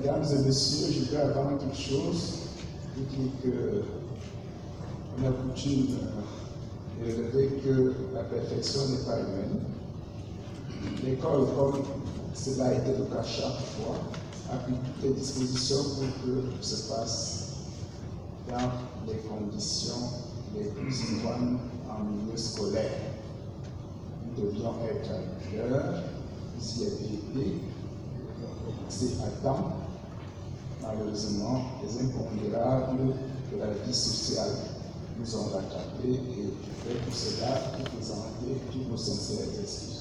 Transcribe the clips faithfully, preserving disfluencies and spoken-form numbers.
Mesdames et messieurs, je voudrais avant toute chose vous dire que on a coutume de relever que la perfection n'est pas humaine. L'école, comme cela a été le cas chaque fois, a pris toutes les dispositions pour que tout se passe dans les conditions les plus idoines en milieu scolaire. Nous devions être à l'heure, vous y avez été, c'est à temps. Malheureusement, les impondérables de la vie sociale nous ont rattrapés et je fais pour cela vous présenter toutes nos sincères excuses.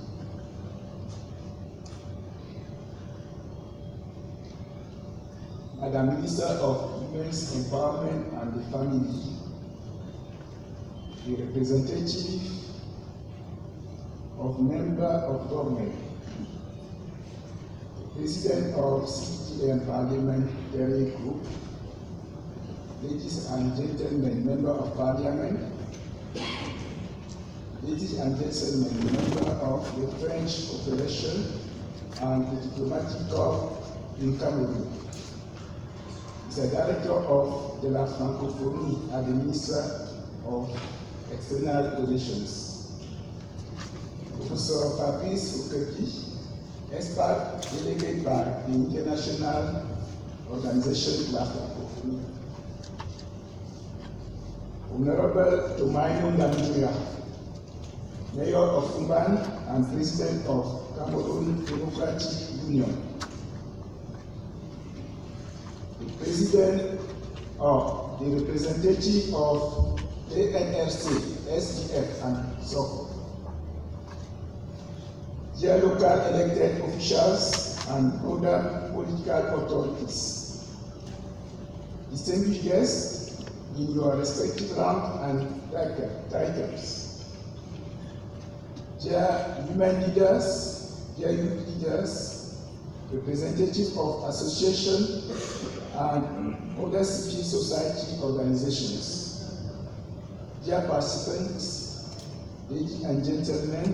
Madam Minister of Women's Empowerment and the Family, the representative of member of government, the president of C T M Parliamentary Group, ladies and gentlemen, member of parliament, ladies and gentlemen, member of the French Operation and the Diplomatic Corps in Cameroon, the Director of de la Francophonie at the Minister of External Relations, Professor Fabrice Okepi, expert delegated by the International Organization of Francophonie, Honorable Tomaino Ndambuya, Mayor of Umban and President of Cameroon Democratic Union, the President of the representative of A N R C, S D F, and so forth, dear local elected officials and other political authorities, distinguished guests in your respective rank and titles, dear women leaders, dear youth leaders, representatives of associations and other civil society organizations, dear participants, ladies and gentlemen,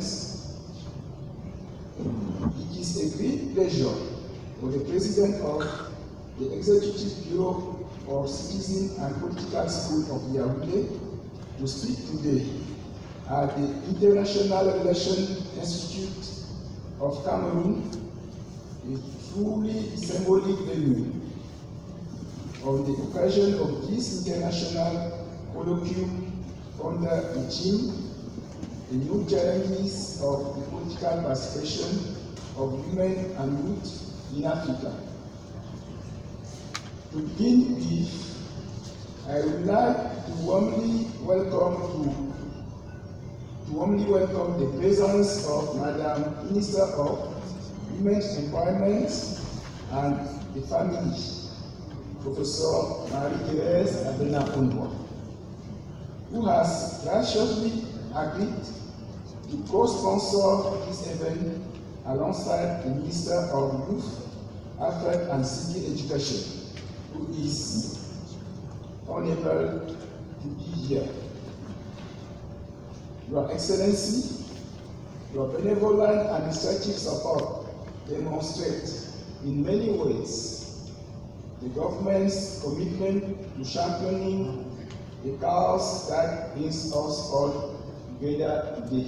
it is a great pleasure for the President of the Executive Bureau of Citizen and Political School of Yaoundé to speak today at the International Relations Institute of Cameroon, a truly symbolic venue, on the occasion of this international colloquium under the theme, the new challenges of the political participation of women and youth in Africa. To begin with, I would like to warmly welcome to, to warmly welcome the presence of Madam Minister of Women's Empowerment and the Family, Professor Marie-Thérèse Abena-Onwa, who has graciously agreed to co-sponsor this event alongside the Minister of Youth, Affairs and Civil Education, who is unable to be here. Your Excellency, your benevolent administrative support demonstrates in many ways the government's commitment to championing the cause that brings us all together today.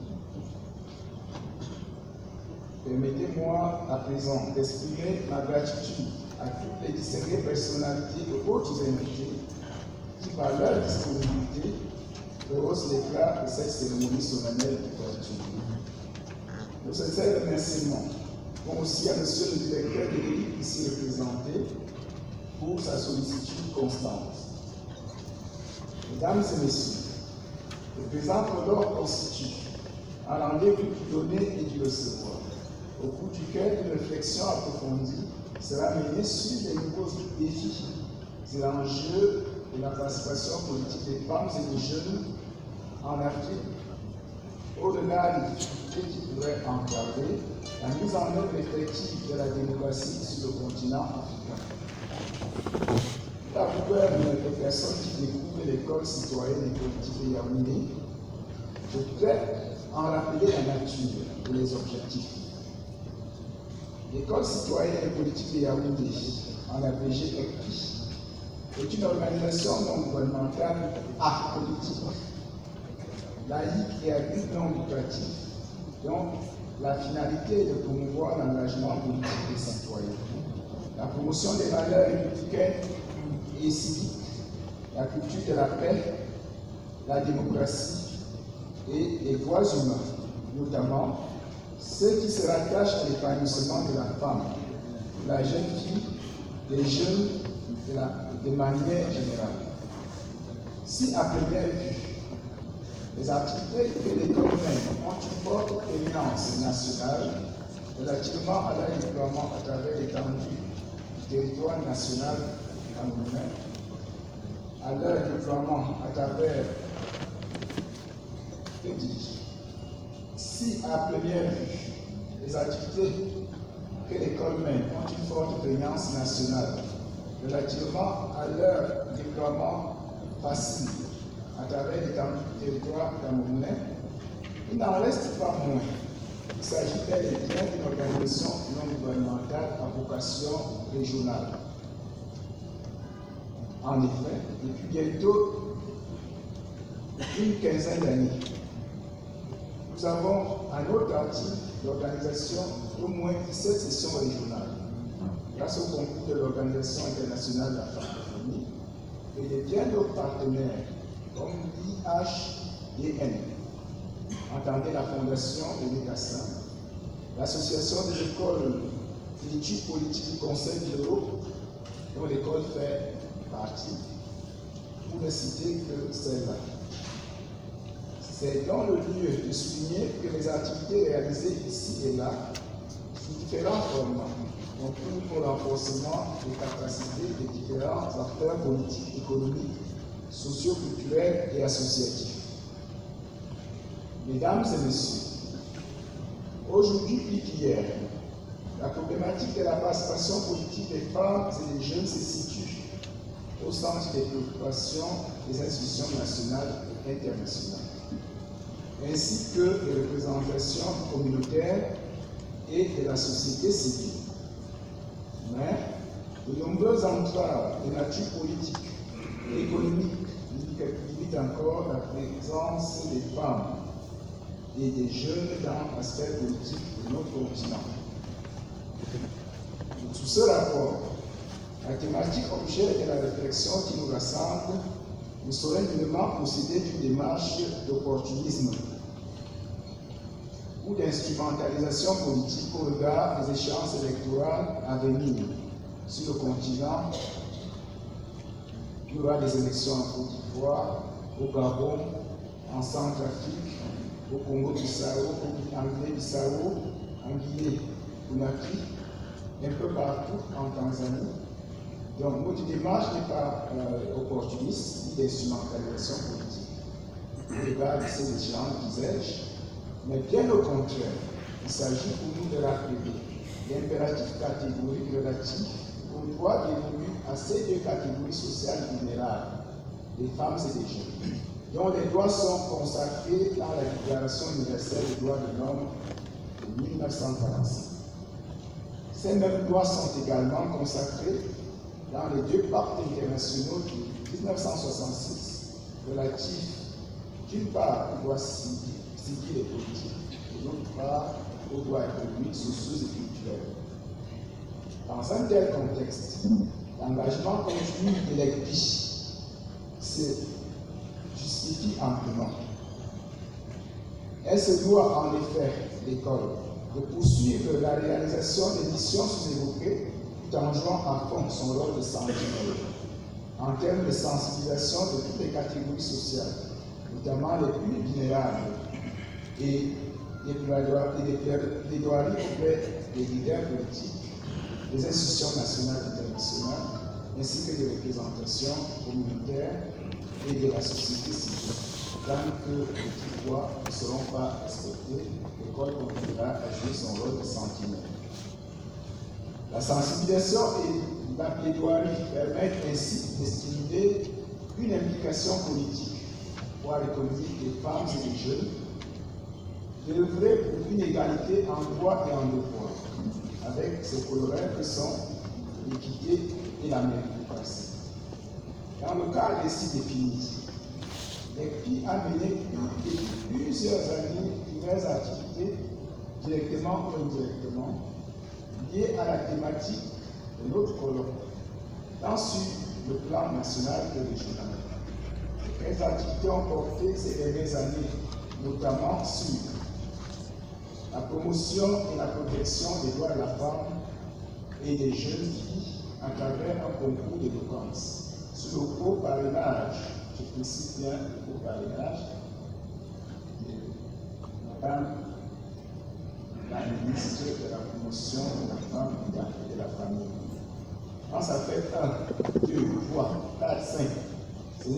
Permettez-moi à présent d'exprimer ma gratitude à toutes les distinguées personnalités et autres invités qui, par leur disponibilité, rehaussent l'éclat de cette cérémonie solennelle d'ouverture. Nos sincères remerciements vont aussi à Monsieur le Directeur de l'élite ici représenté pour sa sollicitude constante. Mesdames et messieurs, le présent colloque constitue un rendez-vous du donner et du recevoir, au cours duquel une réflexion approfondie sera menée sur les nouveaux défis et l'enjeu de la participation politique des femmes et des jeunes en Afrique, au-delà des difficultés qui pourraient entraver la mise en œuvre effective de la démocratie sur le continent africain. La gouverne des personnes qui découvrent l'école citoyenne et politique de Yaoundé, je voudrais en rappeler la nature et les objectifs. L'École citoyenne et politique de Yaoundé, en abrégé E P I, est une organisation non gouvernementale apolitique, laïque et à but non lucratif, dont la finalité est de promouvoir l'engagement politique des citoyens, la promotion des valeurs républicaines et civiques, la culture de la paix, la démocratie et les droits humains, notamment ceux qui se rattachent à l'épanouissement de la femme, de la jeune fille, des jeunes de, la, de manière générale. Si à première vue, les activités que les communes ont une forte prégnance nationale relativement à leur déploiement à travers l'étendue du territoire national camerounais, à leur déploiement à travers, que dis-je, si à première vue, les activités que l'école mène ont une forte prégnance nationale relativement à leur déploiement facile à travers l'étendue du territoire camerounais, il n'en reste pas moins. Il s'agit bel et bien d'une organisation non gouvernementale à vocation régionale. En effet, depuis bientôt une quinzaine d'années, nous avons à notre actif l'organisation d'au moins dix-sept sessions régionales, grâce au concours de l'Organisation internationale de la francophonie et de bien d'autres partenaires comme l'I H D N. Entendez la Fondation de l'État-Saint, l'Association des écoles d'études politiques du Conseil de l'Europe, dont l'école fait partie, pour ne citer que celle-là. C'est dans le lieu de souligner que les activités réalisées ici et là, sous différents formats, concourent au renforcement des capacités des différents acteurs politiques, économiques, socio-culturels et associatifs. Mesdames et messieurs, aujourd'hui plus qu'hier, la problématique de la participation politique des femmes et des jeunes se situe au centre des préoccupations des institutions nationales et internationales, ainsi que des représentations communautaires et de la société civile. Mais de nombreuses entraves de nature politique et économique limitent encore la présence des femmes et des jeunes dans l'aspect politique de notre continent. Sous ce rapport, la thématique objet de la réflexion qui nous rassemble ne saurait nullement procéder d'une démarche d'opportunisme ou d'instrumentalisation politique au regard des échéances électorales à venir sur le continent. Il y aura des élections en Côte d'Ivoire, au Gabon, en Centrafrique, au Congo-Bissau, en Guinée-Bissau, en Guinée-Conakry, un peu partout en Tanzanie. Donc notre démarche n'est pas euh, opportuniste ni d'instrumentalisation politique au regard de ces échéances, disais-je, mais bien au contraire, il s'agit pour nous de rappeler l'impératif catégorique relatif au droit d'évoluer à ces deux catégories sociales vulnérables, les femmes et les jeunes, dont les droits sont consacrés dans la Déclaration universelle des droits de l'homme de mille neuf cent quarante-cinq. Ces mêmes droits sont également consacrés dans les deux pactes internationaux de mille neuf cent soixante-six relatifs d'une part aux droits civils et politiques et d'autre part aux droits économiques, sociaux et culturels. Dans un tel contexte, l'engagement continu de l'E P I se justifie amplement. Elle se doit en effet, l'école, de poursuivre la réalisation des missions sous-évoquées tout en jouant à fond son rôle de sentinelle en termes de sensibilisation de toutes les catégories sociales, notamment les plus vulnérables, et des plaidoiries auprès des leaders politiques, des institutions nationales et internationales, ainsi que des représentations communautaires et de la société civile. Tant que les droits ne seront pas respectés, l'école continuera à jouer son rôle de sentinelle. La sensibilisation et la plaidoirie permettent ainsi de stimuler une implication politique, voire économique des femmes et des jeunes, d'œuvrer pour une égalité en droit et en devoir, avec ses colorants que sont l'équité et la méritocratie. Dans le cadre ainsi défini, les P I a mené depuis plusieurs années diverses activités directement ou indirectement liées à la thématique de notre colloque, tant sur le plan national que régional. Les activités ont porté ces dernières années, notamment sur la promotion et la protection des droits de la femme et des jeunes filles à travers un concours d'éloquence, sur le co-parrainage, je précise bien le co-parrainage, Madame la ministre de la promotion de la femme et de la famille. Quand ça fait un, deux, trois, quatre, cinq,